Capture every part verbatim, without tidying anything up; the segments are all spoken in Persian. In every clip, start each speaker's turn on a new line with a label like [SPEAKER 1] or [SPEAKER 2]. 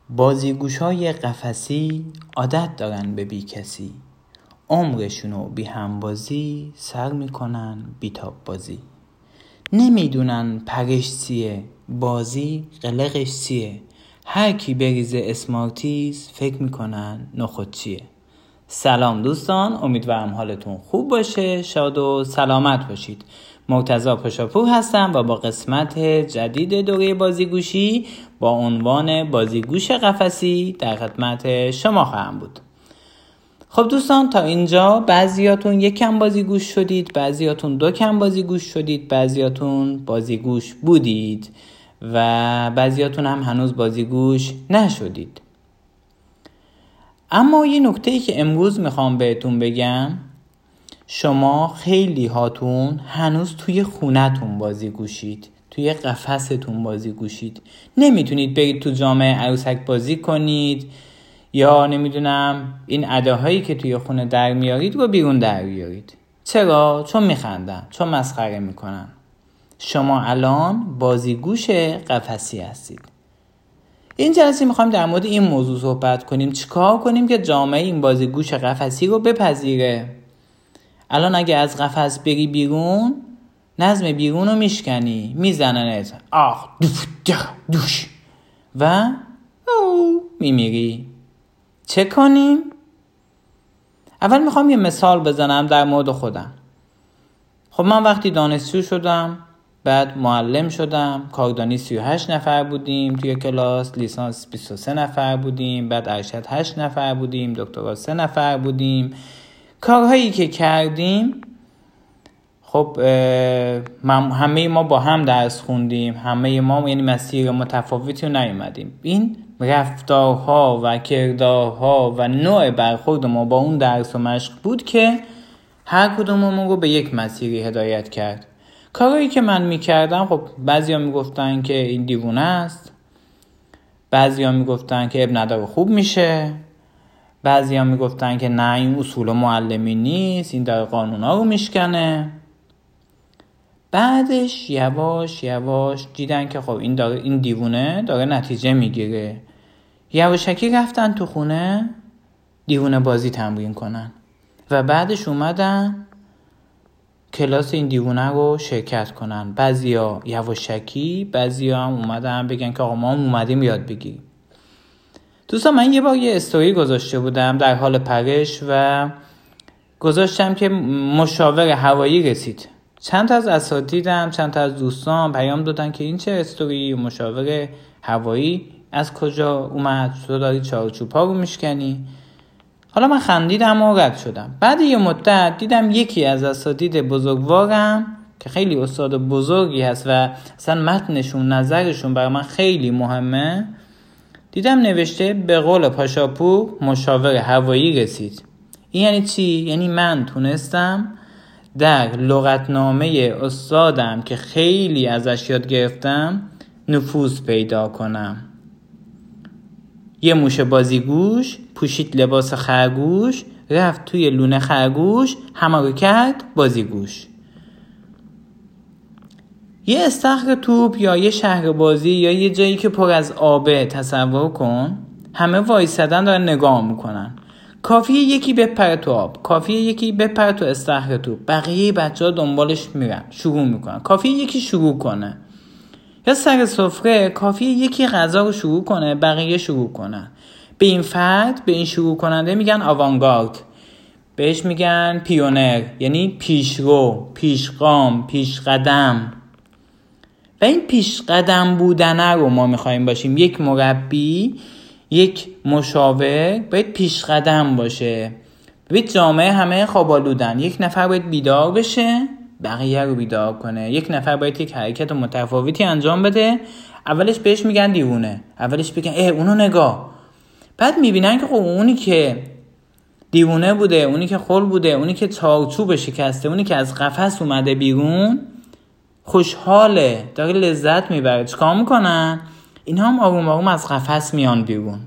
[SPEAKER 1] بازیگوشای قفسی عادت دارن به بی کسی، عمرشونو بی همبازی سر میکنن بی تاب بازی. نمیدونن پرش چیه، بازی قلقش چیه، هر کی بریزه اسمارتیز فکر میکنن نخود چیه. سلام دوستان، امیدوارم حالتون خوب باشه، شاد و سلامت باشید. مرتضی پاشاپور هستم و با قسمت جدید دوره بازیگوشی با عنوان بازیگوش قفسی در خدمت شما خواهم بود. خب دوستان، تا اینجا بعضیاتون یک کم بازیگوش شدید، بعضیاتون دو کم بازیگوش شدید، بعضیاتون بازیگوش بودید و بعضیاتون هم هنوز بازیگوش نشدید. اما یه نکته‌ای که امروز میخوام بهتون بگم، شما خیلی هاتون هنوز توی خونتون بازی گوشید، توی قفستون بازی گوشید. نمیتونید برید تو جامعه عروسک بازی کنید یا نمیدونم این اداهایی که توی خونه در میارید رو بیرون در بیارید. چرا؟ چون میخندن، چون مسخره میکنن. شما الان بازیگوش قفسی هستید. این جلسه میخوایم در مورد این موضوع صحبت کنیم، چیکار کنیم که جامعه این بازیگوش قفسی رو بپذیره. الان اگه از قفس بری بیرون، نظم بیرون رو میشکنی، میزننت آخ دوف دوش و او میمیری. چه کنیم؟ اول میخوام یه مثال بزنم در مورد خودم. خب من وقتی دانشجو شدم، بعد معلم شدم، کاردانی سی و هشت نفر بودیم توی کلاس، لیسانس بیست و سه نفر بودیم، بعد ارشد هشت نفر بودیم، دکترا سه نفر بودیم. کارهایی که کردیم، خب همه ما با هم درس خوندیم، همه ما یعنی مسیر متفاوتی رو نیومدیم. این رفتارها و کردارها و نوع برخورد ما با اون درس و مشق بود که هر کدوممون رو به یک مسیری هدایت کرد. کارهایی که من میکردم، خب بعضیا میگفتن که این دیوونه است، بعضیا میگفتن که اب نداره خوب میشه، بعضی هم میگفتن که نه این اصول معلمی نیست، این در قانونا رو میشکنه. بعدش یواش یواش دیدن که خب این داره این دیوونه داره نتیجه میگیره. یواشکی رفتن تو خونه دیوونه بازی تمرین کنن و بعدش اومدن کلاس این دیوونه رو شرکت کنن. بعضیا یواشکی، بعضیا هم اومدن بگن که آقا ما هم اومدیم یاد بگیریم. دوستان، من یه بار یه استوری گذاشته بودم در حال پرش و گذاشتم که مشاور هوایی رسید. چند تا از اساتیدم، چند تا از دوستان پیام دادن که این چه استوری، مشاور هوایی از کجا اومد، تو داری چارچوب‌ها رو میشکنی. حالا من خندیدم و رد شدم. بعد یه مدت دیدم یکی از اساتید بزرگوارم که خیلی استاد بزرگی هست و اصلا متنشون، نظرشون برای من خیلی مهمه، دیدم نوشته به قول پاشاپور مشاور هوایی رسید. این یعنی چی؟ یعنی من تونستم در لغتنامه استادم که خیلی ازش یاد گرفتم نفوذ پیدا کنم. یه موش بازیگوش پوشید لباس خرگوش، رفت توی لونه خرگوش، همه رو کرد بازیگوش. یه استخر توپ یا یه شهر بازی یا یه جایی که پر از آبه تصور کن، همه وایسادن دارن نگاه میکنن. کافیه یکی بپره تو آب، کافیه یکی بپره تو استخر توپ، بقیه بچه ها دنبالش میرن، شروع میکنن. کافیه یکی شروع کنه. یا سر سفره کافیه یکی غذا رو شروع کنه، بقیه شروع کنن. به این فرد، به این شروع کننده میگن آوانگارد، بهش میگن پیونر، یعنی پیشرو، پیشگام، پیشقدم. و این پیش قدم بودنه رو ما میخواییم باشیم. یک مربی، یک مشاور باید پیش قدم باشه. ببین جامعه همه خوابالودن، یک نفر باید بیدار بشه، بقیه رو بیدار کنه. یک نفر باید یک حرکت متفاوتی انجام بده، اولش بهش میگن دیوونه، اولش بگن اه اونو نگاه، بعد میبینن که خب اونی که دیوونه بوده، اونی که خل بوده، اونی که چارچوب شکسته، اونی که از قفس اومده بیرون خوشحاله، داره لذت میبره. چیکار میکنن؟ اینا هم آروم آروم از قفس میان بیرون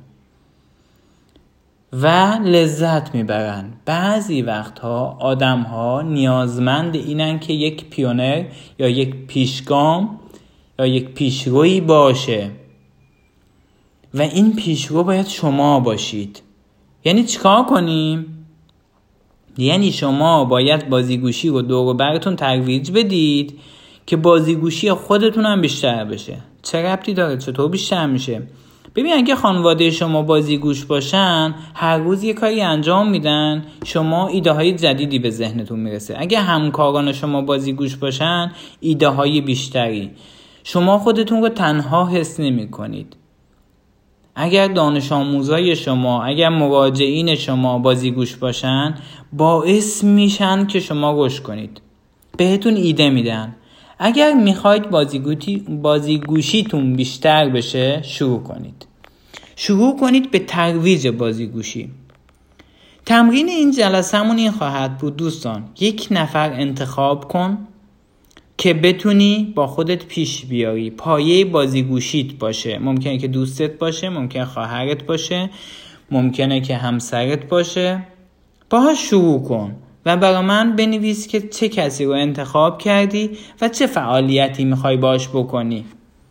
[SPEAKER 1] و لذت میبرن. بعضی وقتها آدم ها نیازمند اینن که یک پیونر یا یک پیشگام یا یک پیشروی باشه و این پیشرو باید شما باشید. یعنی چیکار کنیم؟ یعنی شما باید بازیگوشی رو دور و براتون ترویج بدید که بازیگوشی خودتون هم بیشتر بشه. چه ربطی داره؟ چطور بیشتر میشه؟ ببین اگه خانواده شما بازیگوش باشن، هر روز یه کاری انجام میدن، شما ایده های جدیدی به ذهنتون میرسه. اگه همکاران شما بازیگوش باشن، ایده های بیشتری. شما خودتون رو تنها حس نمی کنید. اگر دانش آموزای شما، اگر مراجعین شما بازیگوش باشن، باعث میشن که شما رشد کنید. بهتون ایده میدن. اگر میخواید بازیگوشیتون بیشتر بشه، شروع کنید. شروع کنید به ترویج بازیگوشی. تمرین این جلسه‌مون این خواهد بود دوستان. یک نفر انتخاب کن که بتونی با خودت پیش بیاری. پایه بازیگوشیت باشه. ممکنه که دوستت باشه، ممکنه خواهرت باشه، ممکنه که همسرت باشه. باهاش شروع کن و برای من بنویس که چه کسی رو انتخاب کردی و چه فعالیتی میخوای باش بکنی.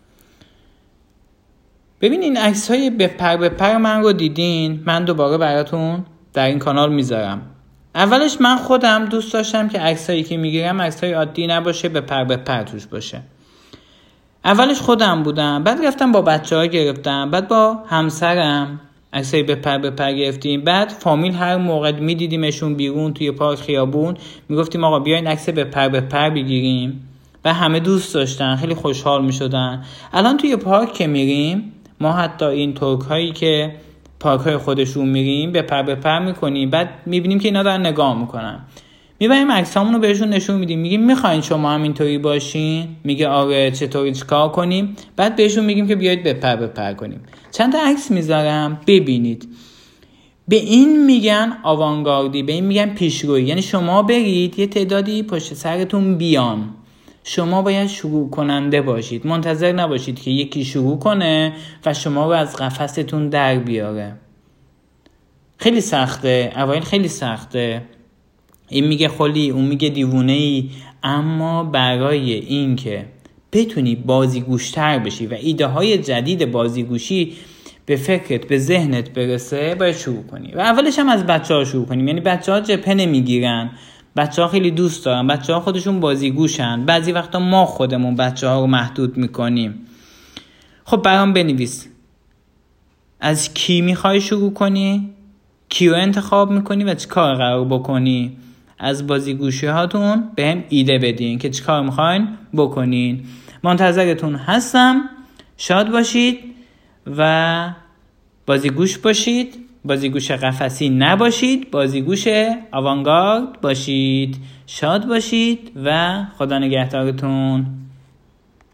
[SPEAKER 1] ببین این عکس های بپر بپر من رو دیدین، من دوباره براتون در این کانال میذارم. اولش من خودم دوست داشتم که عکس هایی که میگیرم عکس های عادی نباشه، بپر بپر توش باشه. اولش خودم بودم، بعد رفتم با بچه ها گرفتم، بعد با همسرم عکسای بپر بپر گرفتیم. بعد فامیل هر موقع میدیدیمشون بیرون توی پارک خیابون، میگفتیم آقا بیاین عکس بپر بپر بگیریم و همه دوست داشتن، خیلی خوشحال میشدن. الان توی پارک که میریم، ما حتی این ترک هایی که پارک های خودشون میریم بپر بپر میکنیم، بعد میبینیم که اینا دارن نگاه میکنن، میبریم عکسامون رو بهشون نشون میدیم، میگیم میخواین شما هم اینطوری باشین؟ میگه آره، چطوری چیکار کنیم؟ بعد بهشون میگیم که بیایید بپر بپر کنیم. چند تا عکس میذارم ببینید. به این میگن آوانگاردی، به این میگن پیشروی. یعنی شما برید یه تعدادی پشت سرتون بیان، شما باید شروع کننده باشید. منتظر نباشید که یکی شروع کنه و شما رو از قفستون در بیاره. خیلی سخته، اوایل خیلی سخته. این میگه خلی، اون میگه دیوونه‌ای، اما برای این که بتونی بازیگوشتر بشی و ایده های جدید بازیگوشی به فکرت، به ذهنت برسه، باید شروع کنی. و اولش هم از بچه ها شروع کنیم. یعنی بچه ها جبهه نمیگیرن، بچه ها خیلی دوست دارن، بچه ها خودشون بازیگوشن. بعضی وقتا ما خودمون بچه ها رو محدود میکنیم. خب برام بنویس از کی میخوای شروع کنی، کی رو انتخاب میکنی و چی کار قرار بکنی. از بازیگوشی هاتون به هم ایده بدین که چی کار میخواین بکنین. منتظرتون هستم. شاد باشید و بازیگوش باشید. بازیگوش قفسی نباشید، بازیگوش آوانگارد باشید. شاد باشید و خدا نگهدارتون.